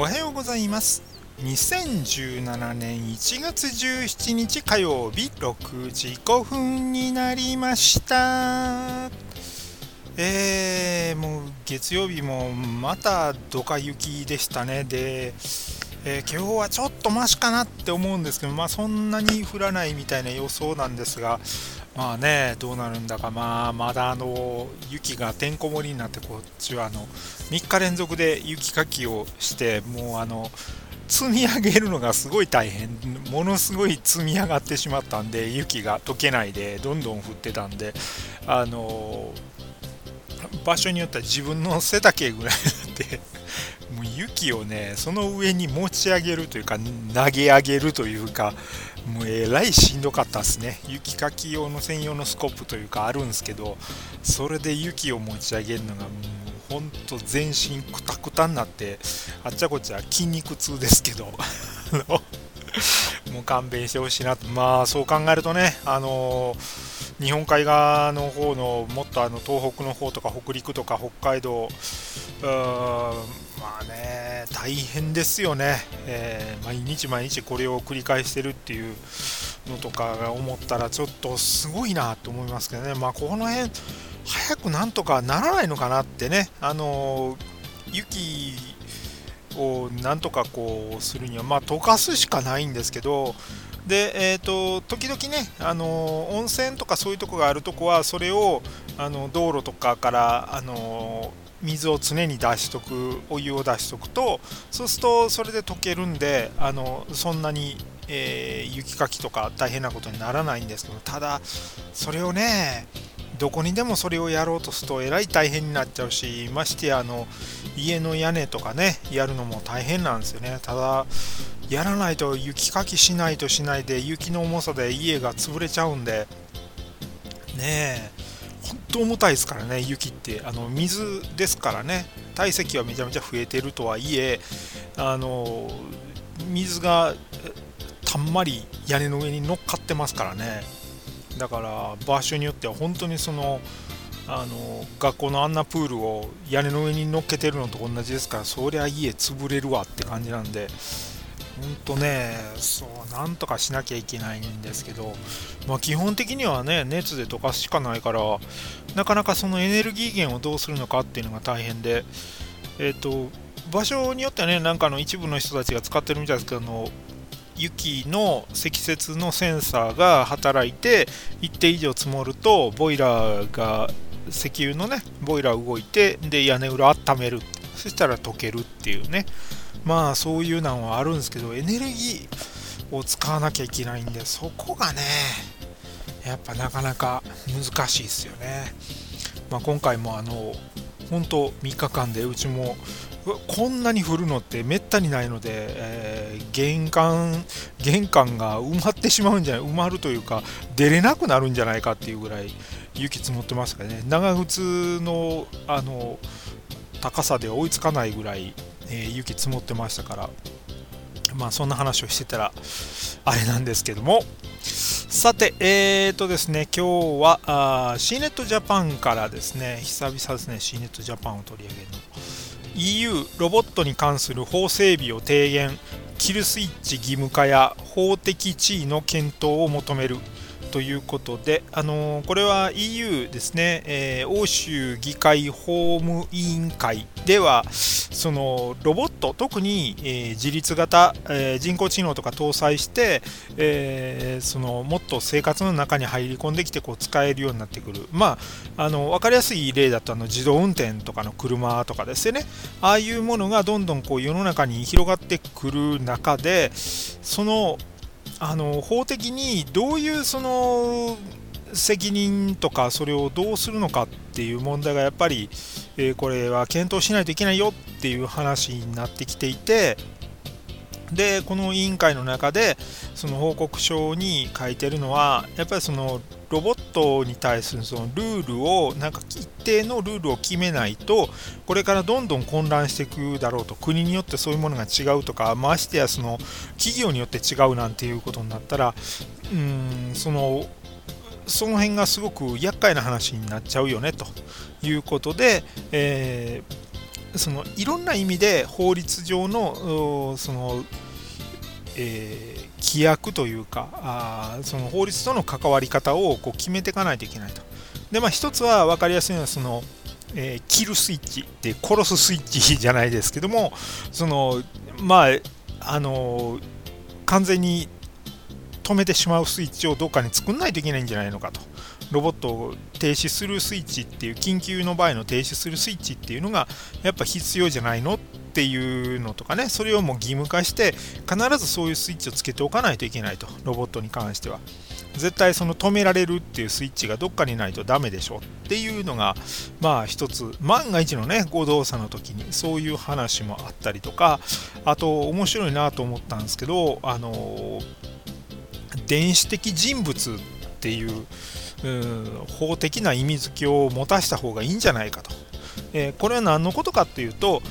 おはようございます。2017年1月17日火曜日6時5分になりました。もう月曜日もまたドカ雪でしたね。で、今日はちょっとマシかなって思うんですけど、そんなに降らないみたいな予想なんですが、どうなるんだか、まだ雪がてんこ盛りになって、こっちは3日連続で雪かきをして、もう積み上げるのがすごい大変、ものすごい積み上がってしまったんで、雪が溶けないでどんどん降ってたんで、あの場所によっては自分の背丈ぐらいになって、もう雪をね、その上に持ち上げるというか、投げ上げるというか、もうえらいしんどかったですね。雪かき用の専用のスコップというかあるんですけど、それで雪を持ち上げるのがもうほんと全身クタクタになって、あっちゃこっちゃ筋肉痛ですけど、もう勘弁してほしいなと。そう考えるとね、日本海側の方のもっと東北の方とか北陸とか北海道、大変ですよね、毎日毎日これを繰り返してるっていうのとかが思ったらちょっとすごいなと思いますけどね。この辺早くなんとかならないのかなってね、雪をなんとかこうするには溶かすしかないんですけど、で、時々ね、温泉とかそういうとこがあるとこはそれを道路とかから、水を常に出しとく、お湯を出しとくと、そうするとそれで溶けるんで、そんなに、雪かきとか大変なことにならないんですけど、ただそれをね、どこにでもそれをやろうとするとえらい大変になっちゃうし、ましてや家の屋根とかねやるのも大変なんですよね。ただやらないと、雪かきしないとしないで雪の重さで家が潰れちゃうんでね。本当重たいですからね、雪って水ですからね。体積はめちゃめちゃ増えてるとはいえ、あの水がたんまり屋根の上に乗っかってますからね。だから場所によっては本当に学校のあんなプールを屋根の上に乗っけてるのと同じですから、そりゃ家潰れるわって感じなんで、本当ね、そうなんとかしなきゃいけないんですけど、基本的にはね熱で溶かすしかないから、なかなかそのエネルギー源をどうするのかっていうのが大変で、場所によってはね、なんか一部の人たちが使ってるみたいですけど、雪の積雪のセンサーが働いて一定以上積もると、ボイラーが石油のねボイラー動いて、で屋根裏温める、そしたら溶けるっていうね、そういうのはあるんですけど、エネルギーを使わなきゃいけないんで、そこがねやっぱなかなか難しいですよね。今回も本当3日間でうちもこんなに降るのってめったにないので、玄関が埋まってしまうんじゃない、埋まるというか出れなくなるんじゃないかっていうぐらい雪積もってますからね。長靴の高さで追いつかないぐらい、雪積もってましたから、そんな話をしてたらあれなんですけども、さて、ですね、今日はC ネットジャパンからですね、久々ですね、C ネットジャパンを取り上げるの。EU ロボットに関する法整備を提言、キルスイッチ義務化や法的地位の検討を求めるということで、これは EU ですね、欧州議会法務委員会では、そのロボット、特に、自律型、人工知能とか搭載して、もっと生活の中に入り込んできてこう使えるようになってくる。分かりやすい例だと自動運転とかの車とかですよね。ああいうものがどんどんこう世の中に広がってくる中で、法的にどういう責任とかそれをどうするのかっていう問題がやっぱり、これは検討しないといけないよっていう話になってきていて、でこの委員会の中でその報告書に書いてるのは、やっぱりそのロボットに対するそのルールを、なんか一定のルールを決めないとこれからどんどん混乱していくだろうと。国によってそういうものが違うとか、ましてやその企業によって違うなんていうことになったら、その辺がすごく厄介な話になっちゃうよねということで、 そのいろんな意味で法律上の規約というかその法律との関わり方をこう決めていかないといけないと。で一つは分かりやすいのはキルスイッチで殺すスイッチじゃないですけども、まあ完全に止めてしまうスイッチをどっかに作んないといけないんじゃないのかと。ロボットを停止するスイッチっていう、緊急の場合の停止するスイッチっていうのがやっぱ必要じゃないのっていうのとかね、それをもう義務化して必ずそういうスイッチをつけておかないといけないと。ロボットに関しては絶対止められるっていうスイッチがどっかにないとダメでしょっていうのが、一つ万が一のね誤動作の時にそういう話もあったりとか、あと面白いなと思ったんですけど、電子的人物っていう法的な意味付けを持たせた方がいいんじゃないかと。これは何のことかっていうと、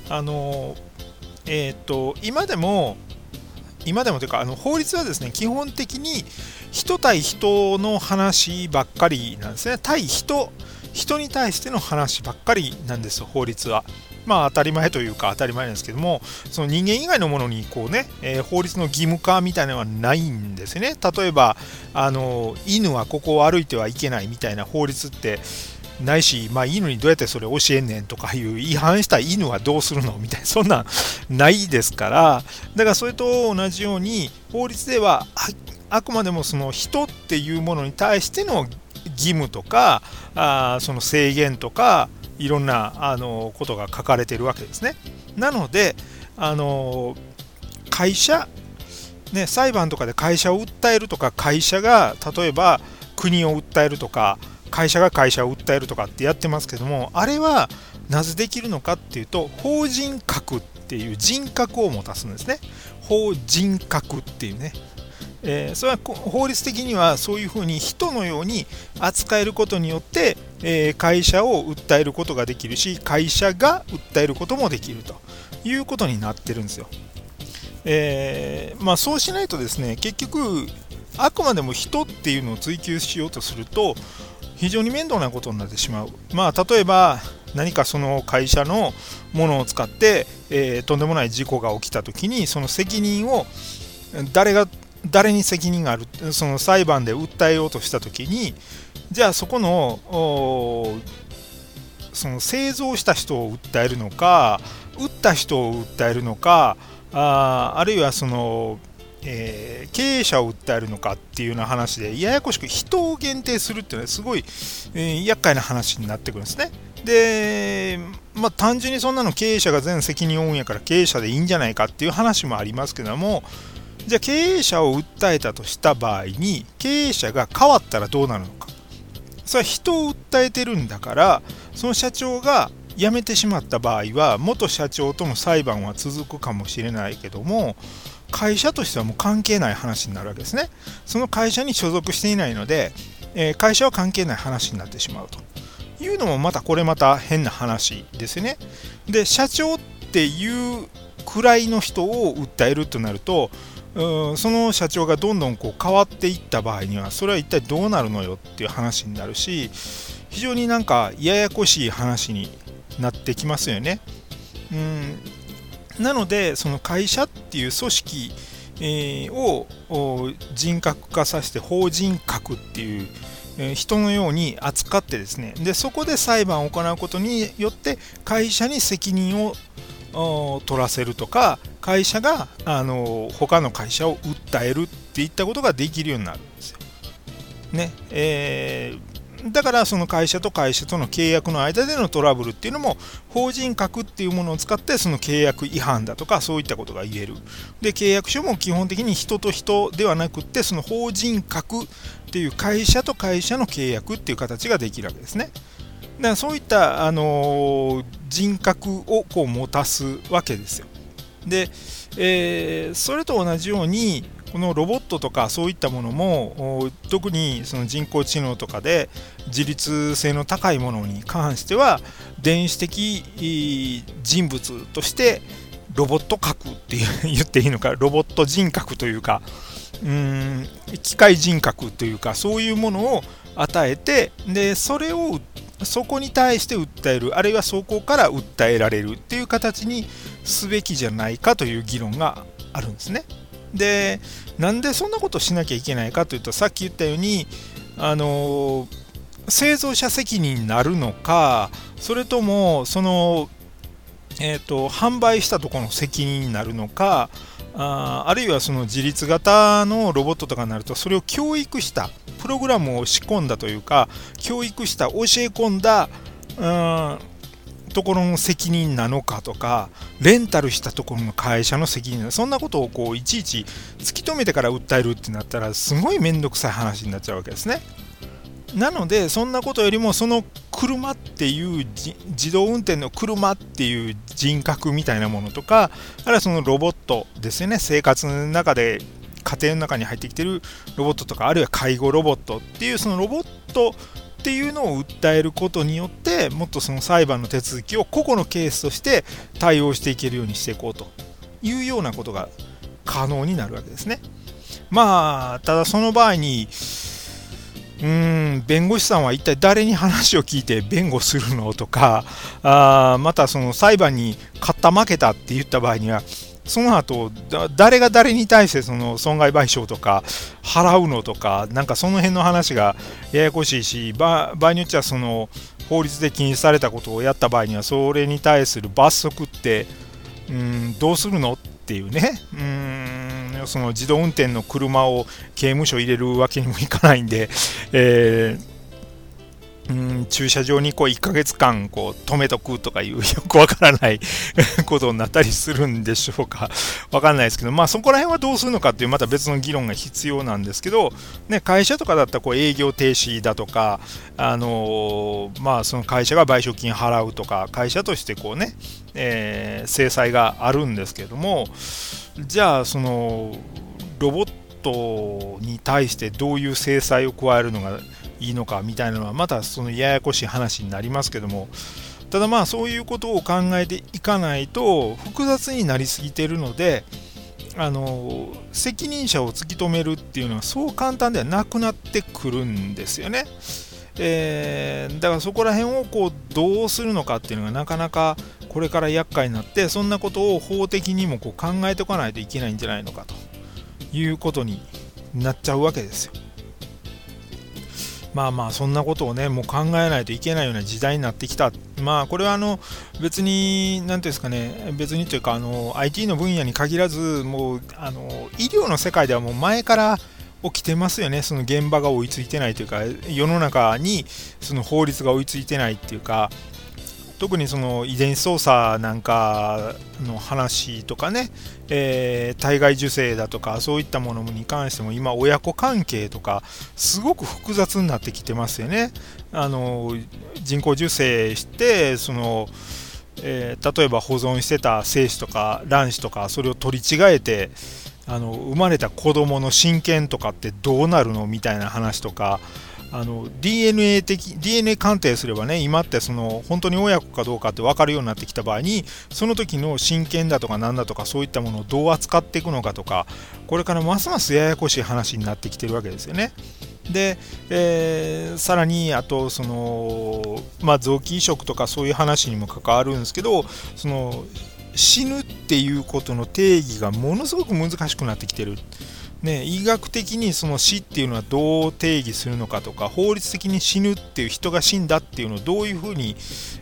今でもというか法律はですね、基本的に人対人の話ばっかりなんですね。人に対しての話ばっかりなんですよ、法律は。当たり前というか当たり前なんですけども、その人間以外のものにこうね、法律の義務化みたいなのはないんですよね。例えば犬はここを歩いてはいけないみたいな法律ってないし、犬にどうやってそれ教えんねんとかいう違反した犬はどうするのみたいな、そんなんないですから。だからそれと同じように法律ではあくまでもその人っていうものに対しての義務とかその制限とかいろんなことが書かれているわけですね。なので会社、ね、裁判とかで会社を訴えるとか、会社が例えば国を訴えるとか、会社が会社を訴えるとかってやってますけども、あれはなぜできるのかっていうと、法人格っていう人格を持たすんですね。法人格っていうね、それは法律的にはそういうふうに人のように扱えることによって、会社を訴えることができるし、会社が訴えることもできるということになってるんですよ。そうしないとですね、結局あくまでも人っていうのを追求しようとすると非常に面倒なことになってしまう。例えば何かその会社のものを使って、とんでもない事故が起きたときに、その責任を誰に責任がある、その裁判で訴えようとしたときに、じゃあそこのその製造した人を訴えるのか、売った人を訴えるのか、あるいは経営者を訴えるのかっていうような話で、ややこしく人を限定するっていうのはすごい、厄介な話になってくるんですね。で、単純にそんなの経営者が全責任を負うんやから経営者でいいんじゃないかっていう話もありますけども、じゃあ経営者を訴えたとした場合に経営者が変わったらどうなるのか。それは人を訴えてるんだから、その社長が辞めてしまった場合は元社長との裁判は続くかもしれないけども、会社としてはもう関係ない話になるわけですね。その会社に所属していないので、会社は関係ない話になってしまうというのもこれまた変な話ですよね。で、社長っていうくらいの人を訴えるとなると、その社長がどんどん変わっていった場合には、それは一体どうなるのよっていう話になるし、非常にややこしい話になってきますよね。なのでその会社っていう組織、を人格化させて法人格っていう人のように扱ってですね、でそこで裁判を行うことによって会社に責任を取らせるとか、会社が他の会社を訴えるっていったことができるようになるんですよ。ね、だからその会社と会社との契約の間でのトラブルっていうのも法人格っていうものを使ってその契約違反だとかそういったことが言える。で、契約書も基本的に人と人ではなくってその法人格っていう会社と会社の契約っていう形ができるわけですね。だからそういった、人格を持たすわけですよ。で、それと同じようにこのロボットとかそういったものも特にその人工知能とかで自律性の高いものに関しては電子的人物としてロボット格って言っていいのか、ロボット人格というか機械人格というかそういうものを与えて、でそれをそこに対して訴える、あるいはそこから訴えられるっていう形にすべきじゃないかという議論があるんですね。で、なんでそんなことをしなきゃいけないかというと、さっき言ったように、製造者責任になるのか、それとも販売したところの責任になるのか、あるいはその自立型のロボットとかになると、それを教育したプログラムを仕込んだというか、教育した教え込んだところの責任なのかとか、レンタルしたところの会社の責任なのか、そんなことをいちいち突き止めてから訴えるってなったら、すごい面倒くさい話になっちゃうわけですね。なので、そんなことよりも、その車っていう自動運転の車っていう人格みたいなものとか、あるいはそのロボットですよね、生活の中で、家庭の中に入ってきてるロボットとか、あるいは介護ロボットっていう、そのロボットっていうのを訴えることによって、もっとその裁判の手続きを個々のケースとして対応していけるようにしていこうというようなことが可能になるわけですね。まあ、ただその場合に、弁護士さんは一体誰に話を聞いて弁護するのとか、またその裁判に勝った負けたって言った場合には、その後誰が誰に対してその損害賠償とか払うのとか、なんかその辺の話がややこしいし、場合によってはその法律で禁止されたことをやった場合には、それに対する罰則ってどうするのっていうね、その自動運転の車を刑務所入れるわけにもいかないんで、駐車場に1ヶ月間止めとくとかいうよくわからないことになったりするんでしょうか。わかんないですけど、まあそこら辺はどうするのかっていうまた別の議論が必要なんですけど、ね、会社とかだったら営業停止だとか、まあその会社が賠償金払うとか、会社として制裁があるんですけれども、じゃあそのロボットに対してどういう制裁を加えるのがいいのかみたいなのはまたそのややこしい話になりますけども、ただまあそういうことを考えていかないと複雑になりすぎているので、責任者を突き止めるっていうのはそう簡単ではなくなってくるんですよね。だからそこら辺をどうするのかっていうのがなかなかこれから厄介になって、そんなことを法的にも考えておかないといけないんじゃないのかということになっちゃうわけですよ。まあまあそんなことをねもう考えないといけないような時代になってきた。まあこれは別に何ていうんですかね、別にというかIT の分野に限らず、もう医療の世界ではもう前から起きてますよね。その現場が追いついてないというか、世の中にその法律が追いついてないっていうか、特にその遺伝子操作なんかの話とかね、体外受精だとかそういったものに関しても今親子関係とかすごく複雑になってきてますよね。人工授精して例えば保存してた精子とか卵子とかそれを取り違えて生まれた子供の親権とかってどうなるのみたいな話とか、DNA 鑑定すればね、今って本当に親子かどうかって分かるようになってきた場合に、その時の親権だとか何だとかそういったものをどう扱っていくのかとか、これからますますややこしい話になってきてるわけですよね。で、さらにあと臓器移植とかそういう話にも関わるんですけど、死ぬっていうことの定義がものすごく難しくなってきてる。ね、医学的にその死っていうのはどう定義するのかとか、法律的に死ぬっていう人が死んだっていうのをどういうふうに、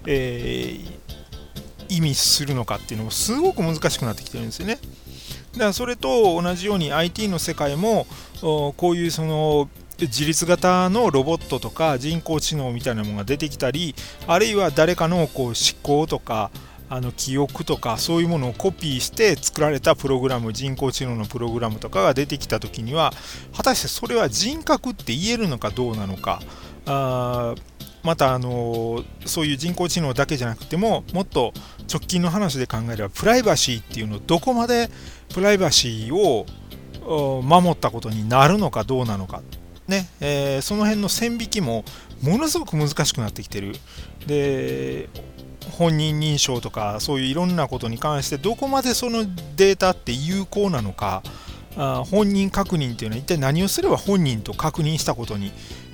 意味するのかっていうのもすごく難しくなってきてるんですよね。だからそれと同じように IT の世界もこういう自律型のロボットとか人工知能みたいなものが出てきたり、あるいは誰かの思考とか記憶とかそういうものをコピーして作られたプログラム、人工知能のプログラムとかが出てきた時には、果たしてそれは人格って言えるのかどうなのか、またそういう人工知能だけじゃなくても、もっと直近の話で考えればプライバシーっていうのをどこまでプライバシーを守ったことになるのかどうなのかね、その辺の線引きもものすごく難しくなってきてる。で、本人認証とかそういういろんなことに関してどこまでそのデータって有効なのか、本人確認っていうのは一体何をすれば本人と確認したことに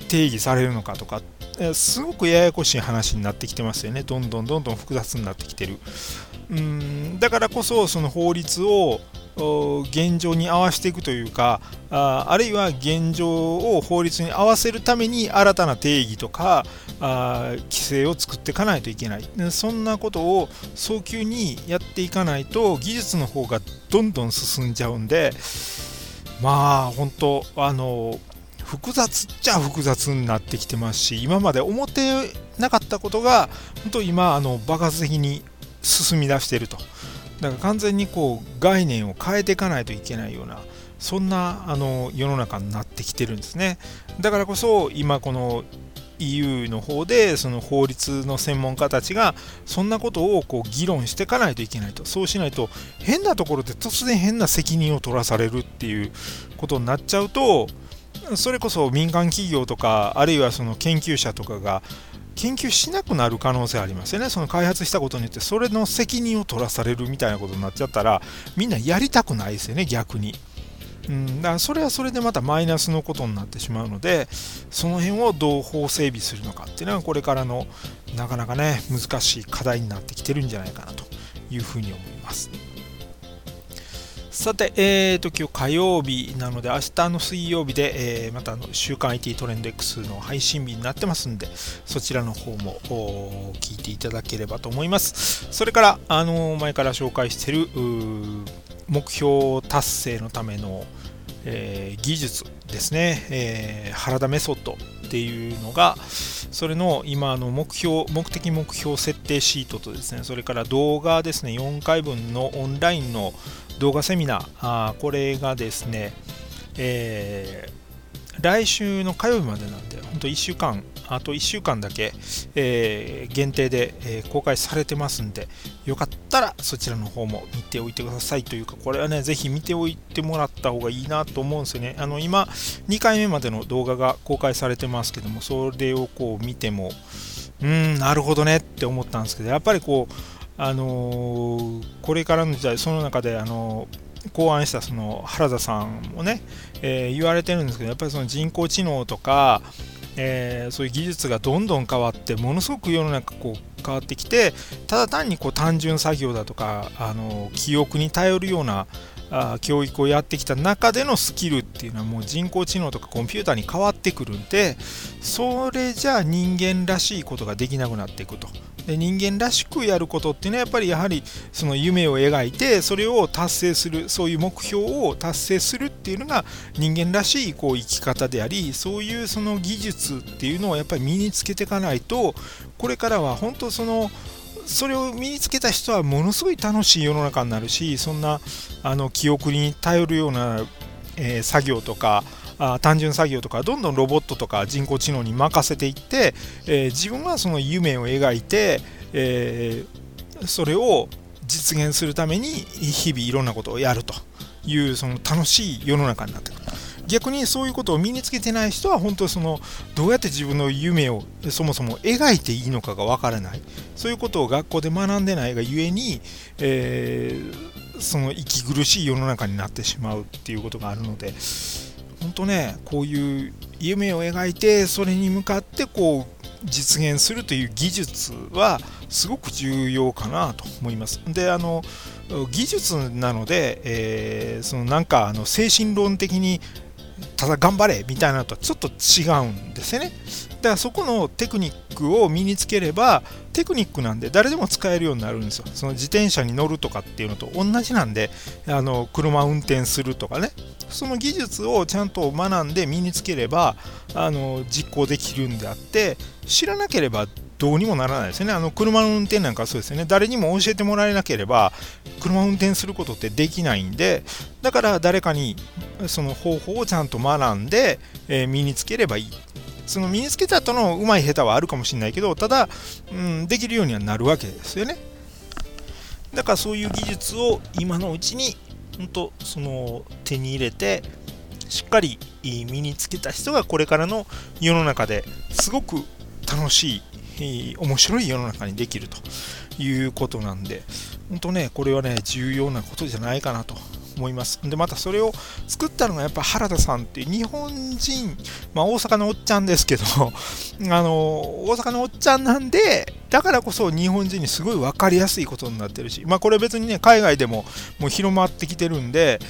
定義されるのかとか、すごくややこしい話になってきてますよね。どんどん複雑になってきてる。だからこそその法律を現状に合わせていくというか、あるいは現状を法律に合わせるために新たな定義とか規制を作っていかないといけない。そんなことを早急にやっていかないと技術の方がどんどん進んじゃうんで、まあ本当複雑っちゃ複雑になってきてますし、今まで思ってなかったことが本当今爆発的に進み出していると。だから完全にこう概念を変えていかないといけないような、そんな世の中になってきてるんですね。だからこそ今この EU の方でその法律の専門家たちがそんなことをこう議論していかないといけないと。そうしないと変なところで突然変な責任を取らされるっていうことになっちゃうと、それこそ民間企業とかあるいはその研究者とかが研究しなくなる可能性ありますよね。その開発したことによってそれの責任を取らされるみたいなことになっちゃったら、みんなやりたくないですよね、逆に。だからそれはそれでまたマイナスのことになってしまうので、その辺をどう法整備するのかっていうのはこれからのなかなかね難しい課題になってきてるんじゃないかなというふうに思います。さて、今日火曜日なので、明日の水曜日で、また週刊 IT トレンド X の配信日になってますんで、そちらの方も聞いていただければと思います。それから、前から紹介している目標達成のための、技術ですね、原田メソッドっていうのが、それの今目的目標設定シートとですね、それから動画ですね、4回分のオンラインの動画セミナー、これがですね、来週の火曜日までなんで、本当1週間、あと1週間だけ、限定で、公開されてますんで、よかったらそちらの方も見ておいてくださいというか、これはね、ぜひ見ておいてもらった方がいいなと思うんですよね。今、2回目までの動画が公開されてますけども、それをこう見ても、なるほどねって思ったんですけど、やっぱりこう、これからの時代、その中で考案したその原田さんもね、言われてるんですけど、やっぱりその人工知能とか、そういう技術がどんどん変わって、ものすごく世の中こう変わってきて、ただ単にこう単純作業だとか記憶に頼るような教育をやってきた中でのスキルっていうのはもう人工知能とかコンピューターに変わってくるんで、それじゃあ人間らしいことができなくなっていくと。で、人間らしくやることっていうのはやはりその夢を描いてそれを達成する、そういう目標を達成するっていうのが人間らしいこう生き方であり、そういうその技術っていうのをやっぱり身につけていかないと、これからは本当それを身につけた人はものすごい楽しい世の中になるし、そんな記憶に頼るような、作業とか単純作業とかどんどんロボットとか人工知能に任せていって、自分はその夢を描いて、それを実現するために日々いろんなことをやるというその楽しい世の中になってくる。逆にそういうことを身につけてない人は本当どうやって自分の夢をそもそも描いていいのかがわからない、そういうことを学校で学んでないがゆえに、その息苦しい世の中になってしまうっていうことがあるので、本当ね、こういう夢を描いてそれに向かってこう実現するという技術はすごく重要かなと思います。で、技術なので、なんか精神論的にただ頑張れみたいなのとはちょっと違うんですよね。だからそこのテクニックを身につければ、テクニックなんで誰でも使えるようになるんですよ。その自転車に乗るとかっていうのと同じなんで、車を運転するとかね、その技術をちゃんと学んで身につければ実行できるんであって、知らなければどうにもならないですよね。車の運転なんかそうですよね。誰にも教えてもらえなければ車を運転することってできないんで、だから誰かにその方法をちゃんと学んで、身につければいい。その身につけた後の上手い下手はあるかもしれないけど、ただ、できるようにはなるわけですよね。だからそういう技術を今のうちに本当手に入れてしっかり身につけた人がこれからの世の中ですごく楽しい面白い世の中にできるということなんで、本当ね、これはね重要なことじゃないかなと思います。でまたそれを作ったのがやっぱ原田さんっていう日本人、大阪のおっちゃんですけど大阪のおっちゃんなんで、だからこそ日本人にすごい分かりやすいことになってるし、これ別にね海外でももう広まってきてるんで、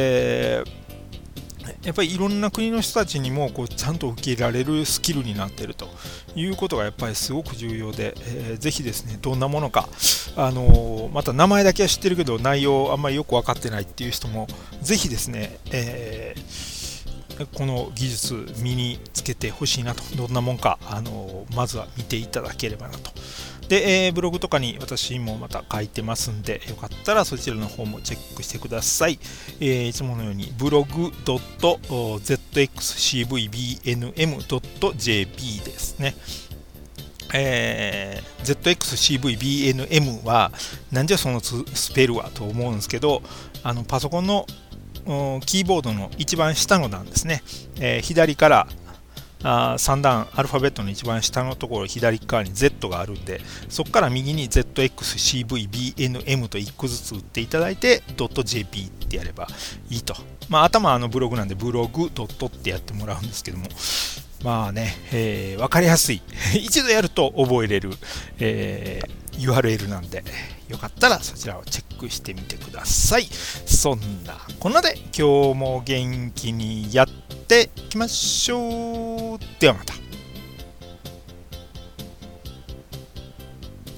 やっぱりいろんな国の人たちにもこうちゃんと受け入れられるスキルになっているということがやっぱりすごく重要で、ぜひですねどんなものか、また名前だけは知ってるけど内容あんまりよく分かってないっていう人もぜひですね、この技術身につけてほしいなと、どんなもんかまずは見ていただければなと。で、ブログとかに私もまた書いてますんで、よかったらそちらの方もチェックしてください。いつものようにブログ .zxcvbnm.jp ですね。ZXCVBNM はなんじゃそのスペルはと思うんですけど、パソコンのキーボードの一番下の段ですね、左から3段アルファベットの一番下のところ左側に Z があるんで、そこから右に ZXCVBNM と1個ずつ打っていただいて .jp ってやればいいと。頭ブログなんでブログドットってやってもらうんですけども、分かりやすい一度やると覚えれる、URL なんで、よかったらそちらをチェックしてみてください。そんなこんなで今日も元気にやっていきましょう。ではまた。